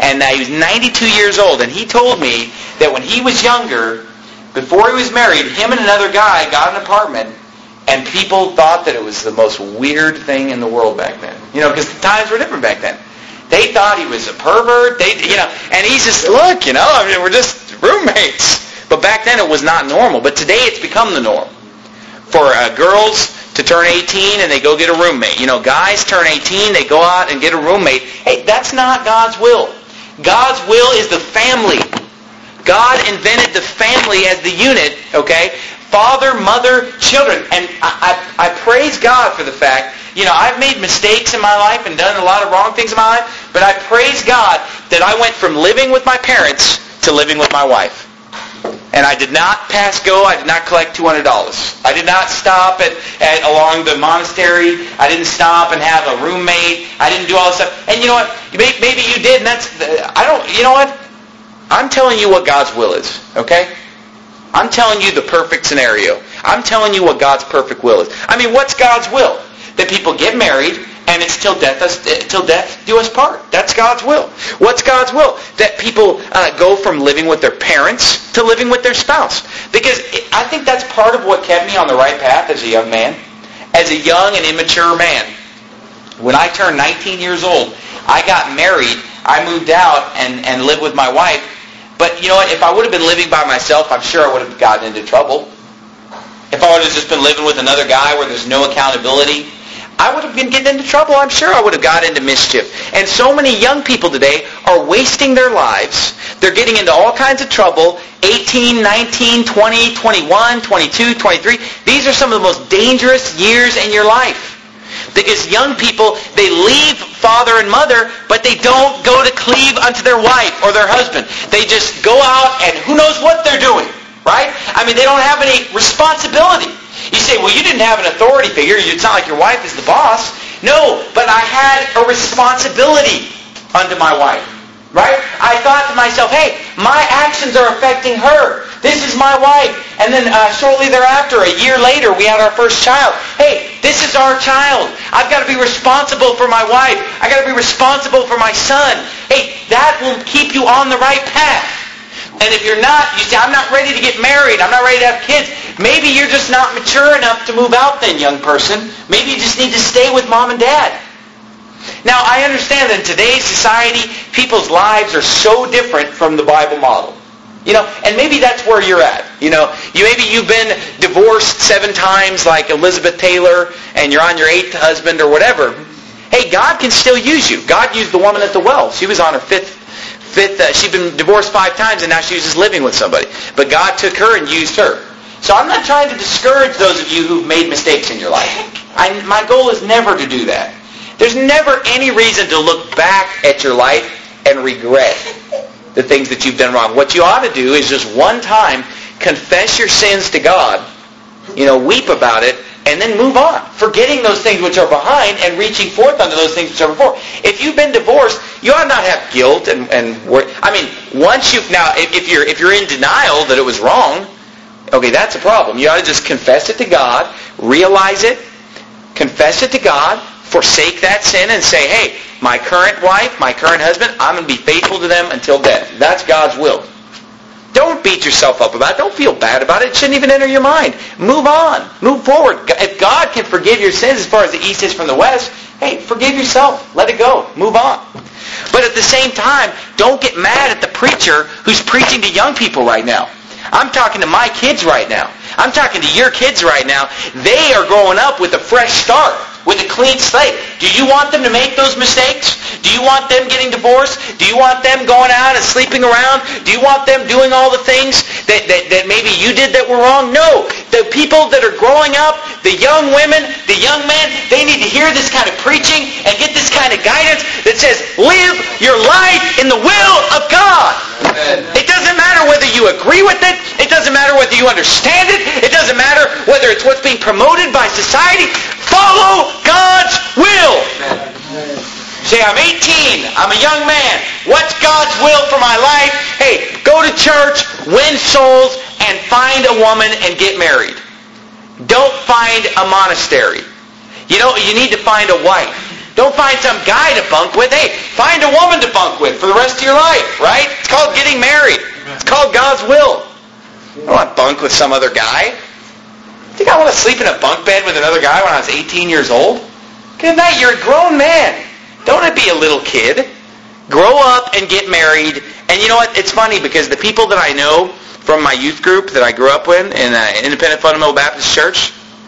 And he was 92 years old. And he told me that when he was younger, before he was married, him and another guy got an apartment, and people thought that it was the most weird thing in the world back then. Because the times were different back then. They thought he was a pervert. And he's just, look, we're just roommates. But back then it was not normal. But today it's become the norm for girls to turn 18 and they go get a roommate. Guys turn 18, they go out and get a roommate. Hey, that's not God's will. God's will is the family. God invented the family as the unit, okay? Father, mother, children. And I praise God for the fact, I've made mistakes in my life and done a lot of wrong things in my life, but I praise God that I went from living with my parents to living with my wife. And I did not pass go. I did not collect $200. I did not stop along the monastery. I didn't stop and have a roommate. I didn't do all this stuff. And you know what? Maybe you did, and you know what? I'm telling you what God's will is, okay? I'm telling you the perfect scenario. I'm telling you what God's perfect will is. I mean, what's God's will? That people get married, and it's till death do us part. That's God's will. What's God's will? That people go from living with their parents to living with their spouse. Because I think that's part of what kept me on the right path as a young man. As a young and immature man. When I turned 19 years old, I got married. I moved out and lived with my wife. But you know what? If I would have been living by myself, I'm sure I would have gotten into trouble. If I would have just been living with another guy where there's no accountability, I would have been getting into trouble. I'm sure I would have got into mischief. And so many young people today are wasting their lives. They're getting into all kinds of trouble. 18, 19, 20, 21, 22, 23. These are some of the most dangerous years in your life. Because young people, they leave father and mother, but they don't go to cleave unto their wife or their husband. They just go out and who knows what they're doing, right? I mean, they don't have any responsibility. You say, well, you didn't have an authority figure. It's not like your wife is the boss. No, but I had a responsibility unto my wife, right? I thought to myself, hey, my actions are affecting her. This is my wife. And then shortly thereafter, a year later, we had our first child. Hey, this is our child. I've got to be responsible for my wife. I've got to be responsible for my son. Hey, that will keep you on the right path. And if you're not, you say, I'm not ready to get married. I'm not ready to have kids. Maybe you're just not mature enough to move out then, young person. Maybe you just need to stay with mom and dad. Now, I understand that in today's society, people's lives are so different from the Bible model. And maybe that's where you're at. Maybe you've been divorced 7 times like Elizabeth Taylor, and you're on your 8th husband or whatever. Hey, God can still use you. God used the woman at the well. She was on her fifth. She'd been divorced 5 times, and now she was just living with somebody. But God took her and used her. So I'm not trying to discourage those of you who've made mistakes in your life. My goal is never to do that. There's never any reason to look back at your life and regret the things that you've done wrong. What you ought to do is just one time confess your sins to God, weep about it, and then move on, forgetting those things which are behind and reaching forth unto those things which are before. If you've been divorced, you ought not have guilt and worry. I mean, if you're in denial that it was wrong, okay, that's a problem. You ought to just confess it to God, realize it, confess it to God, forsake that sin, and say, hey, my current wife, my current husband, I'm going to be faithful to them until death. That's God's will. Don't beat yourself up about it. Don't feel bad about it. It shouldn't even enter your mind. Move on. Move forward. If God can forgive your sins as far as the east is from the west, hey, forgive yourself. Let it go. Move on. But at the same time, don't get mad at the preacher who's preaching to young people right now. I'm talking to my kids right now. I'm talking to your kids right now. They are growing up with a fresh start, with a clean slate. Do you want them to make those mistakes? Do you want them getting divorced? Do you want them going out and sleeping around? Do you want them doing all the things that maybe you did that were wrong? No. The people that are growing up, the young women, the young men, they need to hear this kind of preaching and get this kind of guidance that says, live your life in the will of God. Amen. It doesn't matter whether you agree with it. It doesn't matter whether you understand it. It doesn't matter whether it's what's being promoted by society. Follow God's will. Amen. Say, I'm 18. I'm a young man. What's God's will for my life? Hey, go to church, win souls, and find a woman and get married. Don't find a monastery. You need to find a wife. Don't find some guy to bunk with. Hey, find a woman to bunk with for the rest of your life, right? It's called getting married. It's called God's will. I don't want to bunk with some other guy. Think I want to sleep in a bunk bed with another guy when I was 18 years old? Good night, you're a grown man. Don't be a little kid. Grow up and get married. And you know what? It's funny because the people that I know from my youth group that I grew up in Independent Fundamental Baptist Church,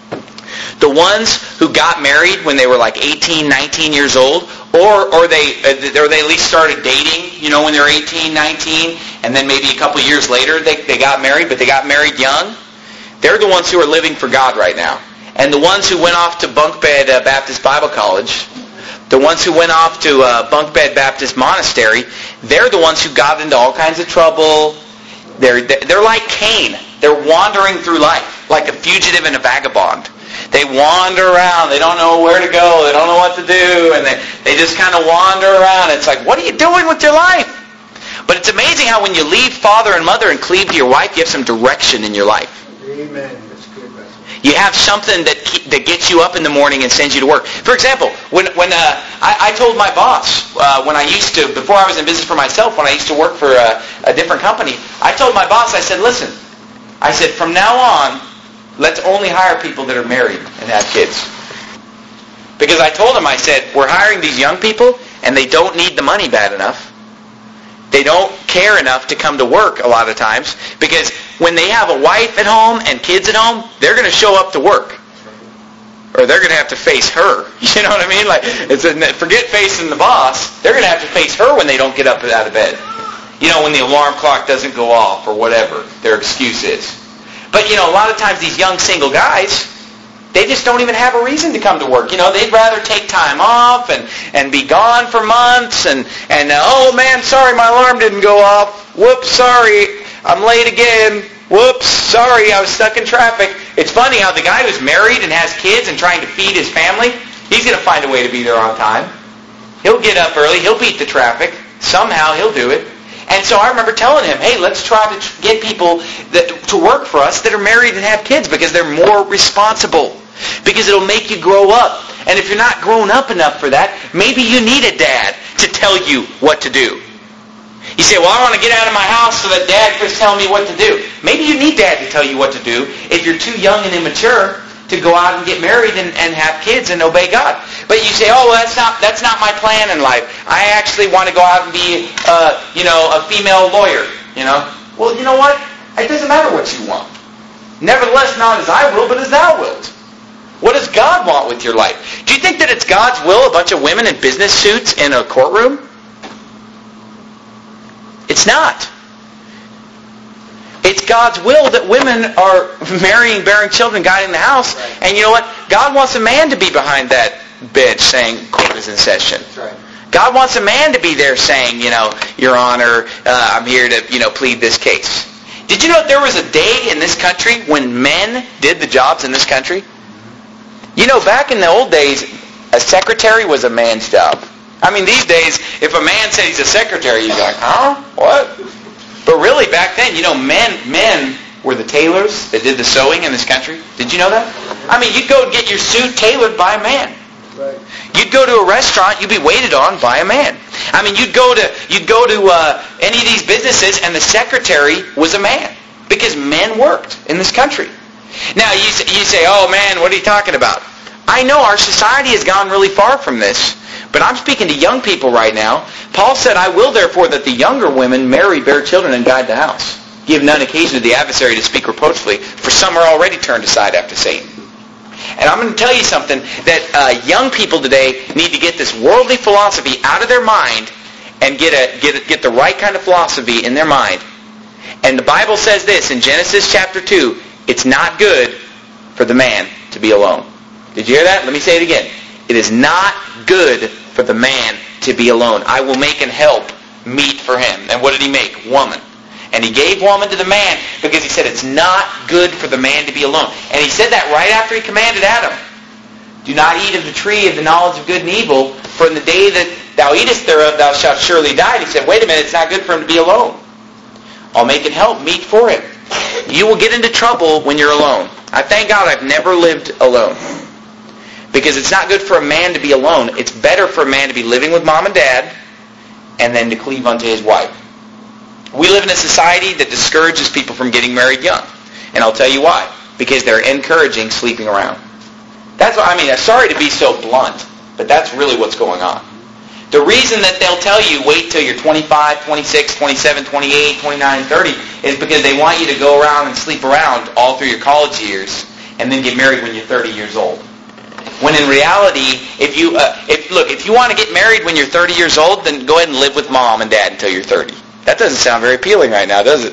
the ones who got married when they were like 18, 19 years old, or they at least started dating, when they were 18, 19, and then maybe a couple years later they got married, but they got married young. They're the ones who are living for God right now. And the ones who went off to Bunk Bed Baptist Bible College, the ones who went off to Bunk Bed Baptist Monastery, they're the ones who got into all kinds of trouble. They're like Cain. They're wandering through life like a fugitive and a vagabond. They wander around. They don't know where to go. They don't know what to do. And they just kind of wander around. It's like, what are you doing with your life? But it's amazing how when you leave father and mother and cleave to your wife, you have some direction in your life. Amen. That's good. You have something that gets you up in the morning and sends you to work. For example, when I told my boss, before I was in business for myself, when I used to work for a different company, I told my boss, I said, listen, from now on, let's only hire people that are married and have kids. Because I told him, I said, we're hiring these young people, and they don't need the money bad enough. They don't care enough to come to work a lot of times, because when they have a wife at home and kids at home, they're going to show up to work. Or they're going to have to face her. You know what I mean? Forget facing the boss. They're going to have to face her when they don't get up out of bed. When the alarm clock doesn't go off or whatever their excuse is. But, a lot of times these young single guys, they just don't even have a reason to come to work. They'd rather take time off and be gone for months and oh man, sorry, my alarm didn't go off. Whoops, sorry, I'm late again. Whoops, sorry, I was stuck in traffic. It's funny how the guy who's married and has kids and trying to feed his family, he's going to find a way to be there on time. He'll get up early. He'll beat the traffic. Somehow he'll do it. And so I remember telling him, hey, let's try to get people to work for us that are married and have kids because they're more responsible. Because it'll make you grow up. And if you're not grown up enough for that, maybe you need a dad to tell you what to do. You say, well, I want to get out of my house so that Dad quits telling me what to do. Maybe you need Dad to tell you what to do if you're too young and immature to go out and get married and have kids and obey God. But you say, oh, well, that's not my plan in life. I actually want to go out and be, a female lawyer. Well, you know what? It doesn't matter what you want. Nevertheless, not as I will, but as thou wilt. What does God want with your life? Do you think that it's God's will a bunch of women in business suits in a courtroom? It's not. It's God's will that women are marrying, bearing children, guiding the house. Right. And you know what? God wants a man to be behind that bench saying, court is in session. Right. God wants a man to be there saying, Your Honor, I'm here to, plead this case. Did you know there was a day in this country when men did the jobs in this country? Back in the old days, a secretary was a man's job. These days, if a man said he's a secretary, you'd be like, huh? What? But really, back then, men were the tailors that did the sewing in this country. Did you know that? You'd go and get your suit tailored by a man. Right. You'd go to a restaurant, you'd be waited on by a man. You'd go to any of these businesses, and the secretary was a man because men worked in this country. Now you say, oh man, what are you talking about? I know our society has gone really far from this, but I'm speaking to young people right now. Paul said, I will therefore that the younger women marry, bear children, and guide the house. Give none occasion to the adversary to speak reproachfully, for some are already turned aside after Satan. And I'm going to tell you something, that young people today need to get this worldly philosophy out of their mind and get the right kind of philosophy in their mind. And the Bible says this in Genesis chapter 2, it's not good for the man to be alone. Did you hear that? Let me say it again. It is not good for the man to be alone. I will make and help meet for him. And what did he make? Woman. And he gave woman to the man because he said it's not good for the man to be alone. And he said that right after he commanded Adam. Do not eat of the tree of the knowledge of good and evil, for in the day that thou eatest thereof thou shalt surely die. And he said, wait a minute, it's not good for him to be alone. I'll make and help meet for him. You will get into trouble when you're alone. I thank God I've never lived alone. Because it's not good for a man to be alone. It's better for a man to be living with mom and dad and then to cleave unto his wife. We live in a society that discourages people from getting married young. And I'll tell you why. Because they're encouraging sleeping around. That's what I mean. I'm sorry to be so blunt, but that's really what's going on. The reason that they'll tell you wait till you're 25, 26, 27, 28, 29, 30 is because they want you to go around and sleep around all through your college years and then get married when you're 30 years old. When in reality, if you want to get married when you're 30 years old, then go ahead and live with mom and dad until you're 30. That doesn't sound very appealing right now, does it?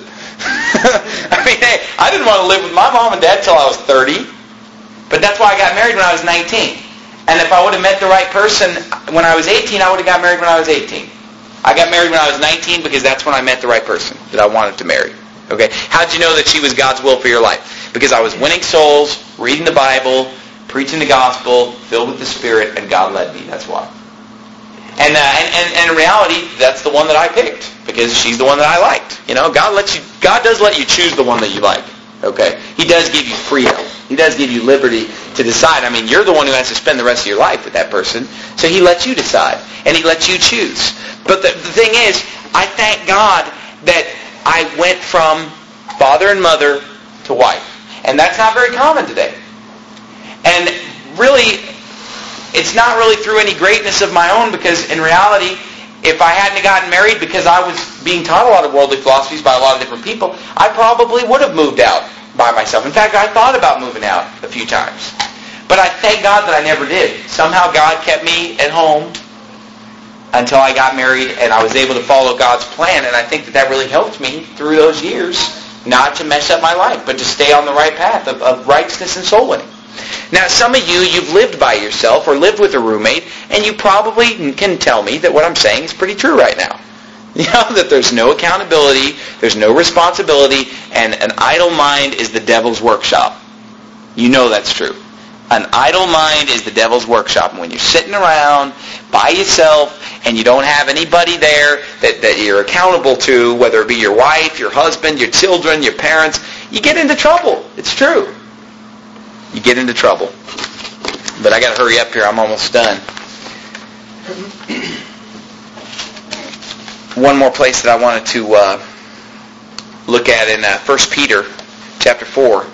I mean, hey, I didn't want to live with my mom and dad until I was 30, but that's why I got married when I was 19. And if I would have met the right person when I was 18, I would have got married when I was 18. I got married when I was 19 because that's when I met the right person that I wanted to marry. Okay? How'd you know that she was God's will for your life? Because I was winning souls, reading the Bible, preaching the gospel, filled with the Spirit, and God led me. That's why. And in reality, that's the one that I picked because she's the one that I liked. You know, God does let you choose the one that you like. Okay? He does give you freedom. He does give you liberty to decide. I mean, you're the one who has to spend the rest of your life with that person. So he lets you decide. And he lets you choose. But the thing is, I thank God that I went from father and mother to wife. And that's not very common today. And really, it's not really through any greatness of my own because in reality, if I hadn't gotten married because I was being taught a lot of worldly philosophies by a lot of different people, I probably would have moved out by myself. In fact, I thought about moving out a few times. But I thank God that I never did. Somehow God kept me at home until I got married and I was able to follow God's plan. And I think that really helped me through those years not to mess up my life, but to stay on the right path of righteousness and soul winning. Now, some of you've lived by yourself or lived with a roommate, and you probably can tell me that what I'm saying is pretty true right now. You know, that there's no accountability, there's no responsibility, and an idle mind is the devil's workshop. You know that's true. An idle mind is the devil's workshop. And when you're sitting around by yourself and you don't have anybody there that you're accountable to, whether it be your wife, your husband, your children, your parents, you get into trouble. It's true. You get into trouble. But I got to hurry up here. I'm almost done. One more place that I wanted to look at in 1 Peter chapter 4.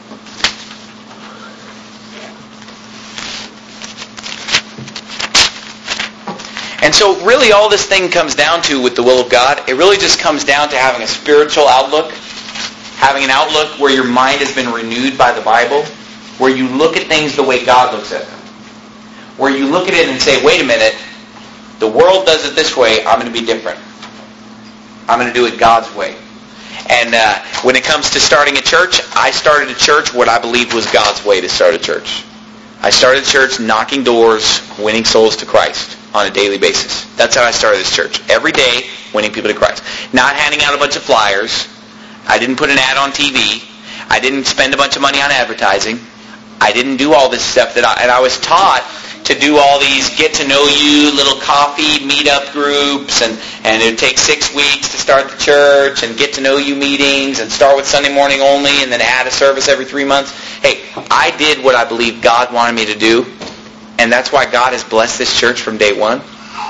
And so really all this thing comes down to with the will of God, it really just comes down to having a spiritual outlook, having an outlook where your mind has been renewed by the Bible, where you look at things the way God looks at them. Where you look at it and say, wait a minute, the world does it this way, I'm going to be different. I'm going to do it God's way. And when it comes to starting a church, I started a church what I believed was God's way to start a church. I started a church knocking doors, winning souls to Christ on a daily basis. That's how I started this church. Every day, winning people to Christ. Not handing out a bunch of flyers. I didn't put an ad on TV. I didn't spend a bunch of money on advertising. I didn't do all this stuff and I was taught to do all these get-to-know-you little coffee meet-up groups, and it would take 6 weeks to start the church, and get-to-know-you meetings, and start with Sunday morning only, and then add a service every 3 months. Hey, I did what I believe God wanted me to do, and that's why God has blessed this church from day one.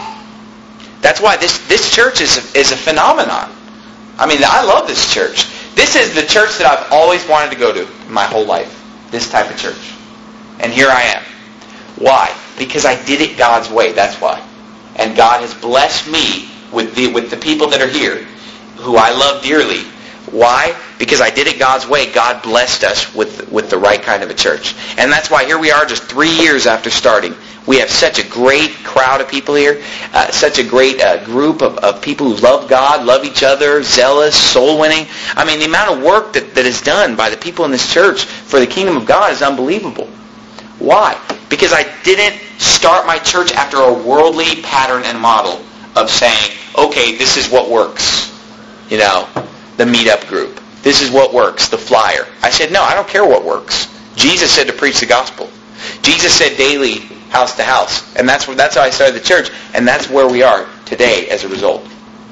That's why this church is a phenomenon. I mean, I love this church. This is the church that I've always wanted to go to my whole life, this type of church. And here I am. Why? Because I did it God's way. That's why. And God has blessed me with the people that are here, who I love dearly. Why? Because I did it God's way. God blessed us with the right kind of a church. And that's why here we are just 3 years after starting. We have such a great crowd of people here, such a great group of people who love God, love each other, zealous, soul-winning. I mean, the amount of work that is done by the people in this church for the kingdom of God is unbelievable. Why? Because I didn't start my church after a worldly pattern and model of saying, okay, this is what works. You know, the meetup group. This is what works, the flyer. I said, no, I don't care what works. Jesus said to preach the gospel. Jesus said daily, house to house. And that's how I started the church. And that's where we are today as a result.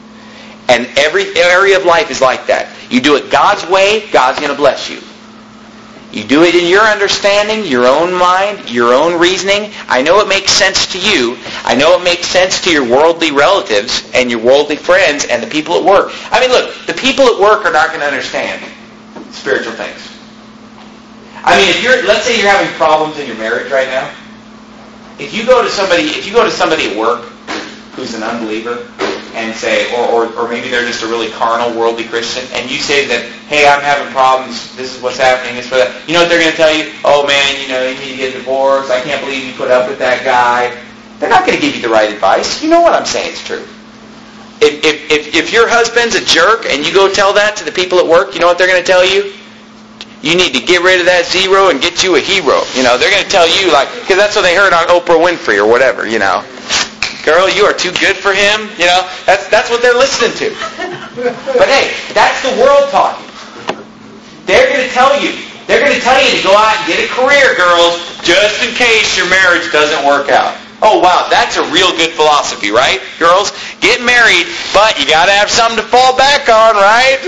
And every area of life is like that. You do it God's way, God's going to bless you. You do it in your understanding, your own mind, your own reasoning. I know it makes sense to you. I know it makes sense to your worldly relatives and your worldly friends and the people at work. I mean, look, the people at work are not going to understand spiritual things. I mean, let's say you're having problems in your marriage right now. If you go to somebody at work who's an unbeliever and say, or maybe they're just a really carnal, worldly Christian, and you say to them, hey, I'm having problems, this is what's happening, this for that. You know what they're going to tell you? Oh man, you need to get divorced, I can't believe you put up with that guy. They're not going to give you the right advice. You know what I'm saying is true. If your husband's a jerk and you go tell that to the people at work, you know what they're going to tell you? You need to get rid of that zero and get you a hero. They're going to tell you, because that's what they heard on Oprah Winfrey or whatever, Girl, you are too good for him. That's what they're listening to. But hey, that's the world talking. They're going to tell you. They're going to tell you to go out and get a career, girls, just in case your marriage doesn't work out. Oh, wow, that's a real good philosophy, right? Girls, get married, but you got to have something to fall back on, right?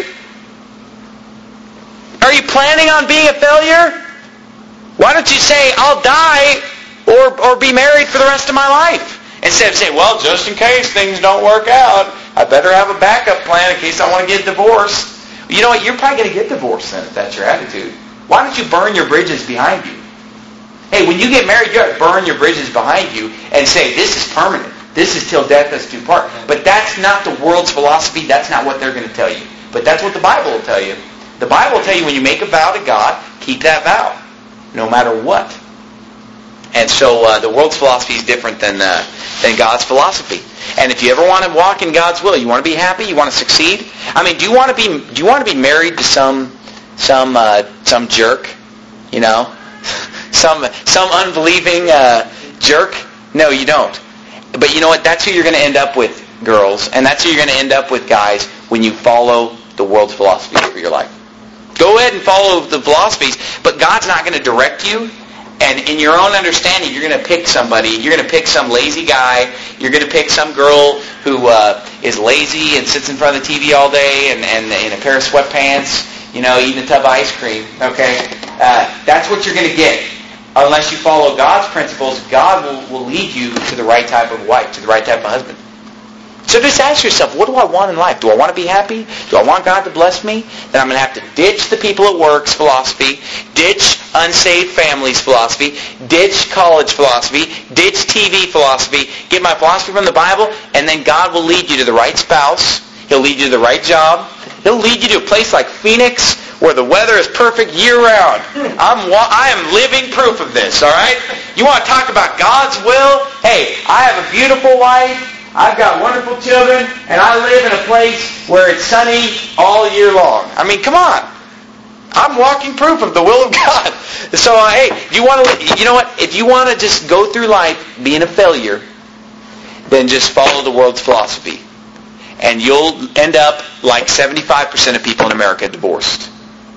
Are you planning on being a failure? Why don't you say, I'll die or be married for the rest of my life? Instead of saying, well, just in case things don't work out, I better have a backup plan in case I want to get divorced. You know what? You're probably going to get divorced then if that's your attitude. Why don't you burn your bridges behind you? Hey, when you get married, you got to burn your bridges behind you and say, this is permanent. This is till death us do part. But that's not the world's philosophy. That's not what they're going to tell you. But that's what the Bible will tell you. The Bible will tell you when you make a vow to God, keep that vow, no matter what. And so the world's philosophy is different than God's philosophy. And if you ever want to walk in God's will, you want to be happy, you want to succeed. I mean, do you want to be married to some jerk? Some unbelieving jerk? No, you don't. But you know what? That's who you're going to end up with, girls, and that's who you're going to end up with, guys, when you follow the world's philosophy for your life. Go ahead and follow the philosophies, but God's not going to direct you. And in your own understanding, you're going to pick somebody. You're going to pick some lazy guy. You're going to pick some girl who is lazy and sits in front of the TV all day and in a pair of sweatpants, eating a tub of ice cream. Okay? That's what you're going to get. Unless you follow God's principles, God will lead you to the right type of wife, to the right type of husband. So just ask yourself, what do I want in life? Do I want to be happy? Do I want God to bless me? Then I'm going to have to ditch the people at work's philosophy, ditch unsaved families' philosophy, ditch college philosophy, ditch TV philosophy, get my philosophy from the Bible, and then God will lead you to the right spouse. He'll lead you to the right job. He'll lead you to a place like Phoenix where the weather is perfect year-round. I am living proof of this, all right? You want to talk about God's will? Hey, I have a beautiful wife. I've got wonderful children, and I live in a place where it's sunny all year long. I mean, come on. I'm walking proof of the will of God. So, hey, you know what? If you want to just go through life being a failure, then just follow the world's philosophy. And you'll end up like 75% of people in America divorced.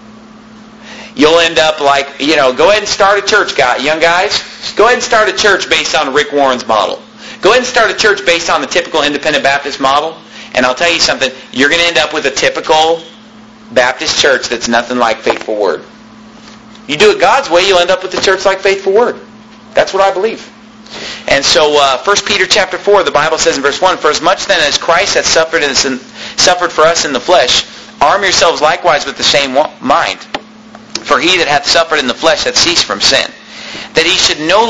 You'll end up like, go ahead and start a church, young guys. Go ahead and start a church based on Rick Warren's model. Go ahead and start a church based on the typical independent Baptist model, and I'll tell you something, you're going to end up with a typical Baptist church that's nothing like Faithful Word. You do it God's way, you'll end up with a church like Faithful Word. That's what I believe. And so 1 Peter chapter 4, the Bible says in verse 1, For as much then as Christ hath suffered for us in the flesh, arm yourselves likewise with the same mind. For he that hath suffered in the flesh hath ceased from sin, that he no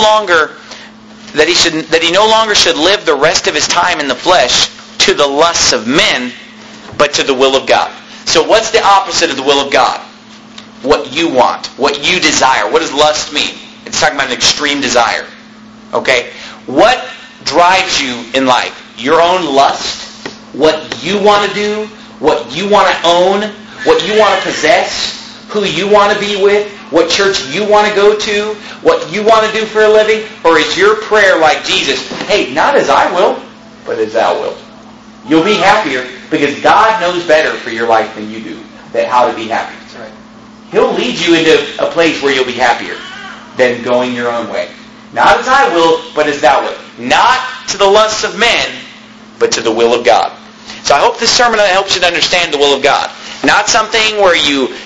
longer should live the rest of his time in the flesh to the lusts of men, but to the will of God. So what's the opposite of the will of God? What you want, what you desire. What does lust mean? It's talking about an extreme desire. Okay? What drives you in life? Your own lust? What you want to do? What you want to own? What you want to possess? Who you want to be with? What church you want to go to? What you want to do for a living? Or is your prayer like Jesus? Hey, not as I will, but as thou wilt. You'll be happier because God knows better for your life than you do how to be happy. That's right. He'll lead you into a place where you'll be happier than going your own way. Not as I will, but as thou wilt. Not to the lusts of men, but to the will of God. So I hope this sermon helps you to understand the will of God. Not something where you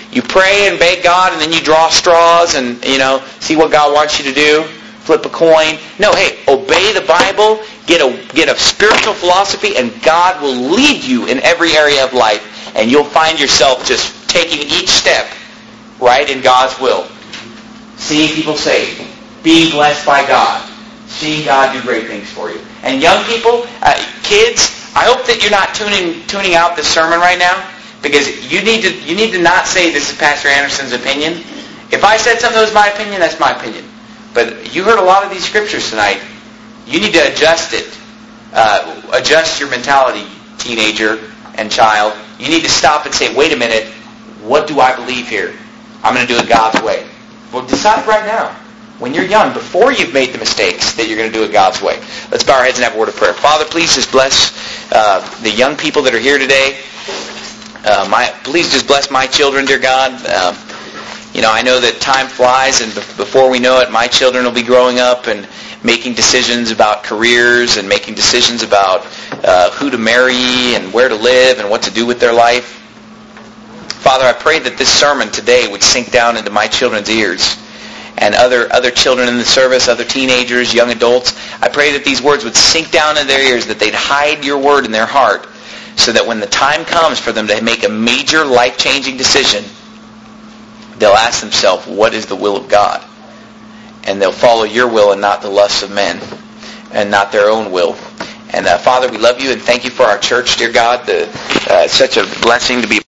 You pray and beg God, and then you draw straws and, see what God wants you to do. Flip a coin. No, hey, obey the Bible, get a spiritual philosophy, and God will lead you in every area of life, and you'll find yourself just taking each step right in God's will. Seeing people saved, being blessed by God, seeing God do great things for you. And young people, kids, I hope that you're not tuning out this sermon right now, because you need to not say this is Pastor Anderson's opinion. If I said something that was my opinion, that's my opinion. But you heard a lot of these scriptures tonight. You need to adjust it. Adjust your mentality, teenager and child. You need to stop and say, wait a minute, what do I believe here? I'm going to do it God's way. Well, decide right now, when you're young, before you've made the mistakes, that you're going to do it God's way. Let's bow our heads and have a word of prayer. Father, please just bless the young people that are here today. Please just bless my children, dear God. I know that time flies, and before we know it, my children will be growing up and making decisions about careers and making decisions about who to marry and where to live and what to do with their life. Father, I pray that this sermon today would sink down into my children's ears and other children in the service, other teenagers, young adults. I pray that these words would sink down in their ears, that they'd hide your word in their heart, so that when the time comes for them to make a major life-changing decision, they'll ask themselves, what is the will of God? And they'll follow your will and not the lusts of men and not their own will. And Father, we love you and thank you for our church, dear God. It's such a blessing to be